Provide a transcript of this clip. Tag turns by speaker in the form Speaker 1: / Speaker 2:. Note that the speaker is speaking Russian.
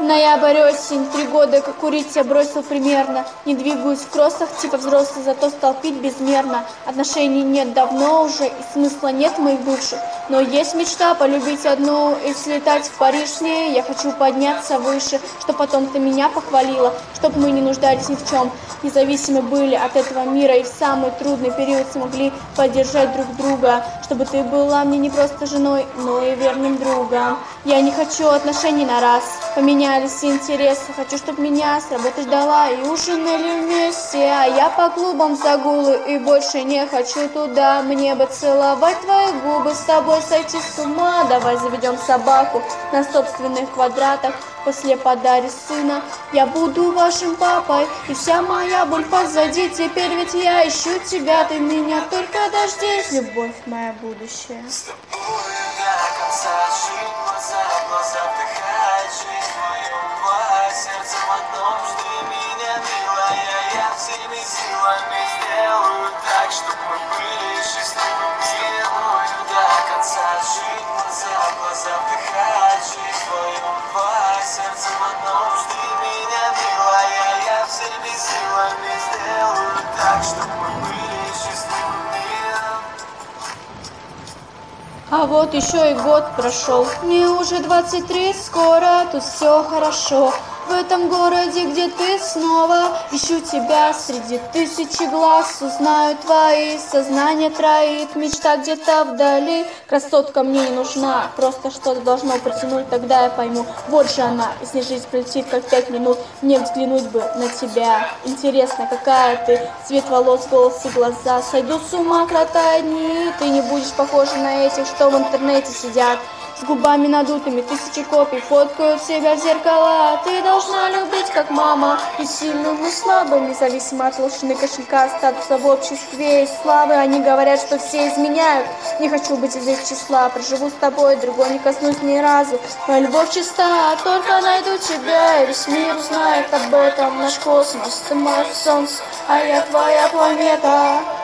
Speaker 1: Ноябрь, осень, 3 года, как курить я бросил примерно. Не двигаюсь в кроссах, типа взрослый, зато стал пить безмерно. Отношений нет давно уже, и смысла нет в моих бывших. Но есть мечта полюбить одну и слетать в Париж с ней. Я хочу подняться выше, чтоб потом ты меня похвалила, чтоб мы не нуждались ни в чем. Независимы были от этого мира и в самый трудный период смогли поддержать друг друга. Чтобы ты была мне не просто женой, но и верным другом. Я не хочу отношений на раз, поменялись интересы. Хочу, чтоб меня с работы ждала и ужинали вместе. А я по клубам загулы и больше не хочу туда. Мне бы целовать твои губы, с тобой сойти с ума. Давай заведем собаку на собственных квадратах. После подари сына я буду вашим папой, и вся моя боль позади. Теперь ведь я ищу тебя, ты меня только дождись, любовь моя будущее.
Speaker 2: С тобой до конца жить, глаза в глаза вдыхать, жизнь мою бывает, сердцем одном жди меня, милая. Я всеми силами сделаю так, чтоб мы были счастливыми. С тобой до конца жить, глаза в глаза вдыхать, жизнь мою бывает, сердцем одном жди меня, милая. Я всеми силами сделаю так, чтоб мы были счастливыми.
Speaker 1: А вот еще и год прошел, мне уже 23, скоро тут все хорошо. В этом городе, где ты снова, ищу тебя среди тысячи глаз. Узнаю твои, сознание троит, мечта где-то вдали. Красотка мне не нужна, просто что-то должно протянуть, тогда я пойму. Вот же она, если жизнь пролетит как 5 минут, мне взглянуть бы на тебя. Интересно, какая ты, цвет волос, голос и глаза. Сойду с ума, кротая дни, ты не будешь похожа на этих, что в интернете сидят. С губами надутыми, тысячи копий фоткают себя в зеркала. Ты должна любить, как мама, и сильным, и слабым, независимо от толщины кошелька, статуса в обществе и славы. Они говорят, что все изменяют. Не хочу быть из их числа. Проживу с тобой, другой не коснусь ни разу. Моя любовь чиста, только найду тебя, и весь мир узнает об этом. Наш космос, ты мое солнце, а я твоя планета.